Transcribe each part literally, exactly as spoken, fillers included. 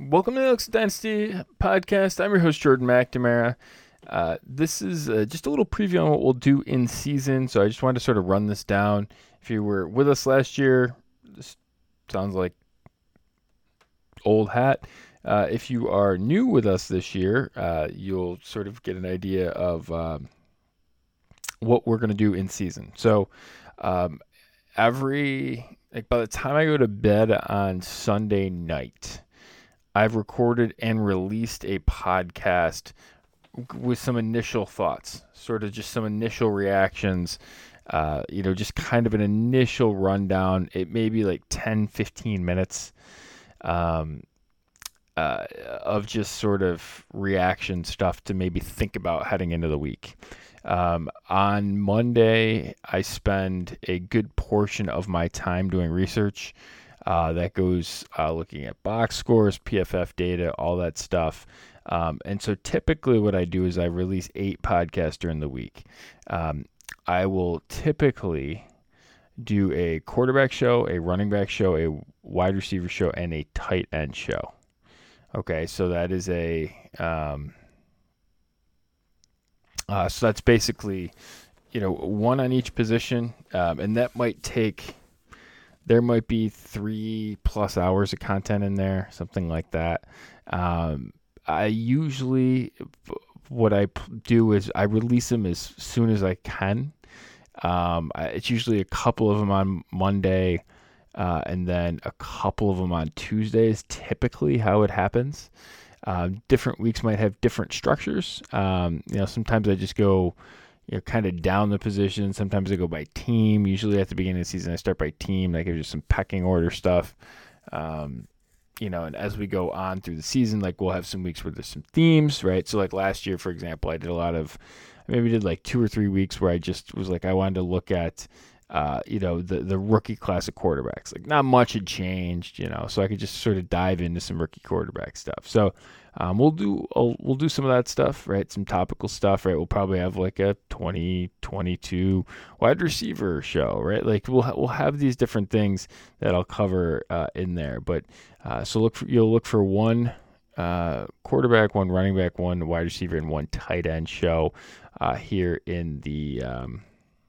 Welcome to the Alex Dynasty podcast. I'm your host, Jordan McNamara. Uh, this is uh, just a little preview on what we'll do in season. So I just wanted to sort of run this down. If you were with us last year, this sounds like old hat. Uh, if you are new with us this year, uh, you'll sort of get an idea of um, what we're going to do in season. So um, every, like by the time I go to bed on Sunday night, I've recorded and released a podcast with some initial thoughts, sort of just some initial reactions, uh, you know, just kind of an initial rundown. It may be like ten, fifteen minutes um, uh, of just sort of reaction stuff to maybe think about heading into the week. Um, on Monday, I spend a good portion of my time doing research. Uh, that goes uh, looking at box scores, P F F data, all that stuff. Um, and so typically what I do is I release eight podcasts during the week. Um, I will typically do a quarterback show, a running back show, a wide receiver show, and a tight end show. Okay, so that is a... Um, uh, so that's basically, you know, one on each position. Um, and that might take... There might be three plus hours of content in there, something like that. Um, I usually, what I do is I release them as soon as I can. Um, it's usually a couple of them on Monday, uh, and then a couple of them on Tuesday is typically how it happens. Um, different weeks might have different structures. Um, you know, sometimes I just go, you know, kind of down the position. Sometimes I go by team. Usually at the beginning of the season, I start by team. Like, there's just some pecking order stuff. Um, you know, and as we go on through the season, like, we'll have some weeks where there's some themes, right? So, like, last year, for example, I did a lot of, I maybe did like two or three weeks where I just was like, I wanted to look at, uh, you know, the, the rookie class of quarterbacks. Like, not much had changed, you know, so I could just sort of dive into some rookie quarterback stuff. So, Um, we'll do uh, we'll do some of that stuff, right? Some topical stuff, right? We'll probably have like a twenty twenty-two wide receiver show, right? Like we'll ha- we'll have these different things that I'll cover uh, in there. But uh, so look for, you'll look for one uh, quarterback, one running back, one wide receiver, and one tight end show uh, here in the um,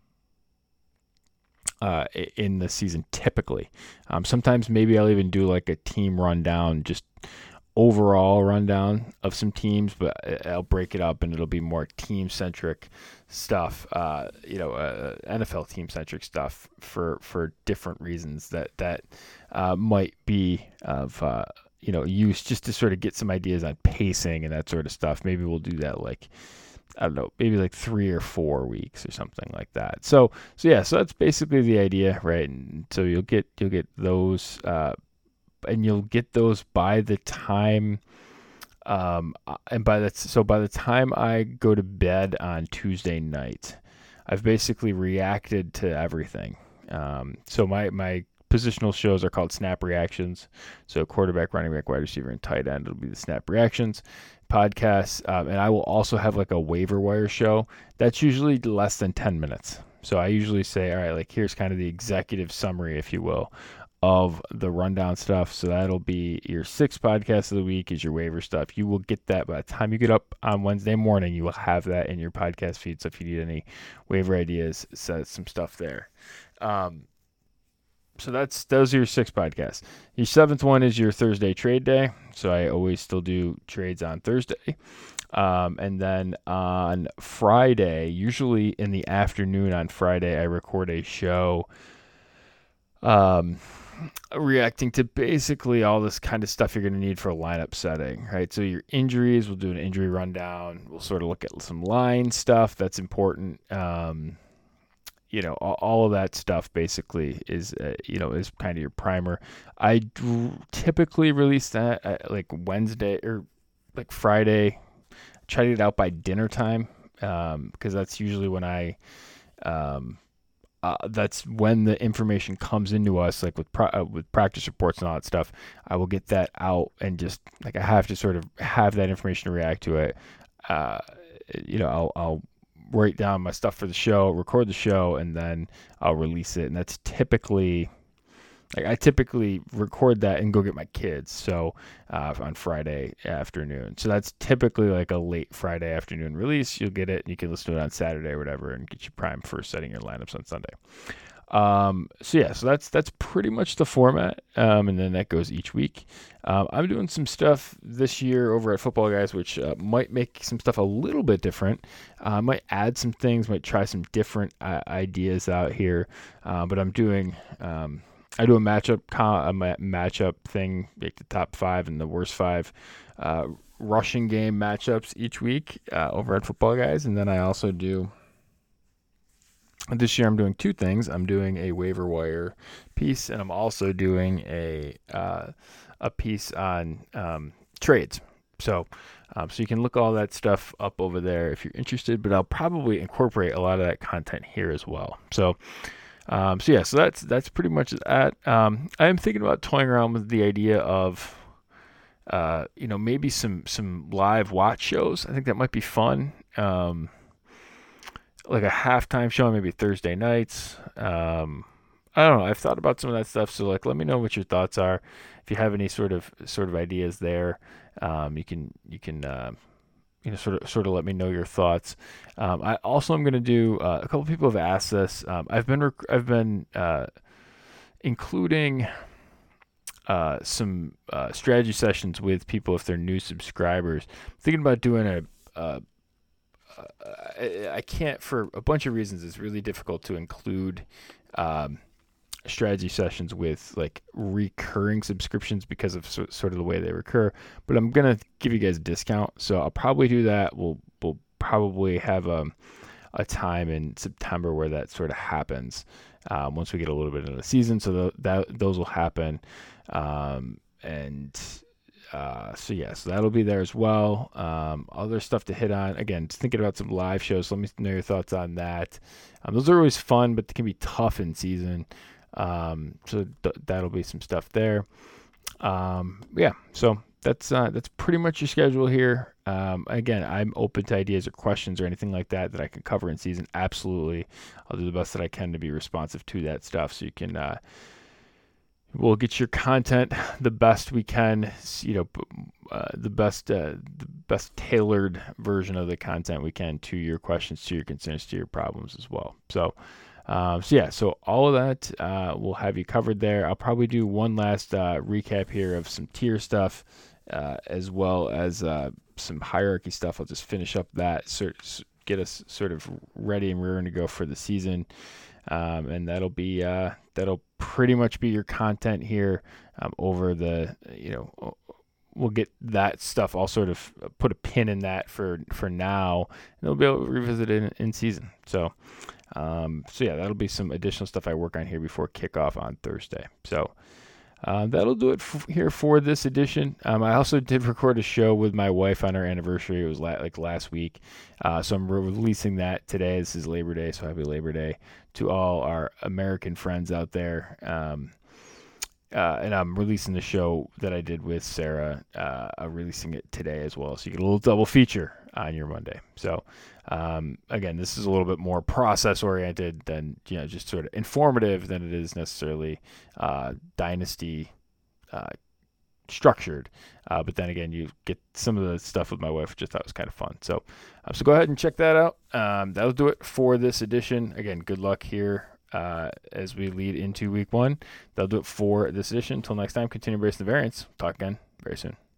uh, in the season. Typically, um, sometimes maybe I'll even do like a team rundown, just overall rundown of some teams, but I'll break it up and it'll be more team-centric stuff, uh, you know, uh, N F L team-centric stuff for, for different reasons that, that uh, might be of, uh, you know, use just to sort of get some ideas on pacing and that sort of stuff. Maybe we'll do that like, I don't know, maybe like three or four weeks or something like that. So, so yeah, so that's basically the idea, right? And so you'll get, you'll get those, uh, and you'll get those by the time, um, and by the so by the time I go to bed on Tuesday night, I've basically reacted to everything. Um, so my my positional shows are called Snap Reactions. So quarterback, running back, wide receiver, and tight end will be the Snap Reactions podcasts, um, and I will also have like a waiver wire show. That's usually less than ten minutes. So I usually say, all right, like here's kind of the executive summary, if you will, of the rundown stuff. So that'll be your sixth podcast of the week is your waiver stuff. You will get that by the time you get up on Wednesday morning. You will have that in your podcast feed. So if you need any waiver ideas, set some stuff there. Um, so that's those are your six podcasts. Your seventh one is your Thursday trade day. So I always still do trades on Thursday. Um, and then on Friday, usually in the afternoon on Friday, I record a show um, reacting to basically all this kind of stuff you're going to need for a lineup setting, right? So your injuries, we'll do an injury rundown. We'll sort of look at some line stuff that's important. Um, you know, all, all of that stuff basically is, uh, you know, is kind of your primer. I d- typically release that at like Wednesday or like Friday. Try to get it out by dinner time um, because that's usually when I, um, uh, that's when the information comes into us, like with pro- uh, with practice reports and all that stuff. I will get that out and just like I have to sort of have that information to react to it. Uh, you know, I'll, I'll write down my stuff for the show, record the show, and then I'll release it. And that's typically like I typically record that and go get my kids. So uh, on Friday afternoon. So that's typically like a late Friday afternoon release. You'll get it. And you can listen to it on Saturday or whatever, and get you prime for setting your lineups on Sunday. Um, so yeah, so that's that's pretty much the format, um, and then that goes each week. Um, I'm doing some stuff this year over at Football Guys, which uh, might make some stuff a little bit different. I uh, might add some things, might try some different uh, ideas out here. Uh, but I'm doing, um, I do a matchup a matchup thing, like the top five and the worst five uh, rushing game matchups each week uh, over at Football Guys, and then I also do. This year I'm doing two things. I'm doing a waiver wire piece, and I'm also doing a uh, a piece on um, trades. So, um, so you can look all that stuff up over there if you're interested. But I'll probably incorporate a lot of that content here as well. So, um, so yeah, so that's that's pretty much that. Um, I am thinking about toying around with the idea of, uh, you know, maybe some some live watch shows. I think that might be fun. Um, like a halftime show, maybe Thursday nights. Um, I don't know. I've thought about some of that stuff. So like, let me know what your thoughts are. If you have any sort of sort of ideas there, um, you can you can uh, you know sort of sort of let me know your thoughts. Um, I also am going to do uh, a couple people have asked this. Um, I've been rec- I've been uh, including uh, some uh, strategy sessions with people if they're new subscribers. I'm thinking about doing a. a I, I can't, for a bunch of reasons, it's really difficult to include um, strategy sessions with like recurring subscriptions because of so, sort of the way they recur. But I'm gonna give you guys a discount, so I'll probably do that. We'll we'll probably have a a time in September where that sort of happens um, once we get a little bit into the season. So the, that those will happen, um, and. Uh, so yeah, so that'll be there as well. Um, other stuff to hit on. Again, just thinking about some live shows. Let me know your thoughts on that. Um, those are always fun, but they can be tough in season. Um, so th- that'll be some stuff there. Um, yeah, so that's uh, that's pretty much your schedule here. Um, again, I'm open to ideas or questions or anything like that that I can cover in season. Absolutely, I'll do the best that I can to be responsive to that stuff. So you can. Uh, We'll get your content the best we can, you know, uh, the best, uh, the best tailored version of the content we can to your questions, to your concerns, to your problems as well. So, um, so yeah, so all of that uh, we'll have you covered there. I'll probably do one last uh, recap here of some tier stuff, uh, as well as uh, some hierarchy stuff. I'll just finish up that, sort get us sort of ready and rearing to go for the season. Um, and that'll be uh, that'll pretty much be your content here um, over the you know we'll get that stuff. I'll sort of put a pin in that for for now, and we'll be able to revisit it in, in season. So um, so yeah, that'll be some additional stuff I work on here before kickoff on Thursday. So. Uh, that'll do it f- here for this edition. Um, I also did record a show with my wife on our anniversary. It was la- like last week. Uh, so I'm re- releasing that today. This is Labor Day, so happy Labor Day to all our American friends out there. Um, uh, and I'm releasing the show that I did with Sarah. Uh, I'm releasing it today as well. So you get a little double feature on your Monday. So um, again, this is a little bit more process oriented than, you know, just sort of informative than it is necessarily uh, dynasty uh, structured. Uh, but then again, you get some of the stuff with my wife, which I thought was kind of fun. So, uh, so go ahead and check that out. Um, that'll do it for this edition. Again, good luck here uh, as we lead into week one. That'll do it for this edition. Until next time, continue embracing the variance. Talk again very soon.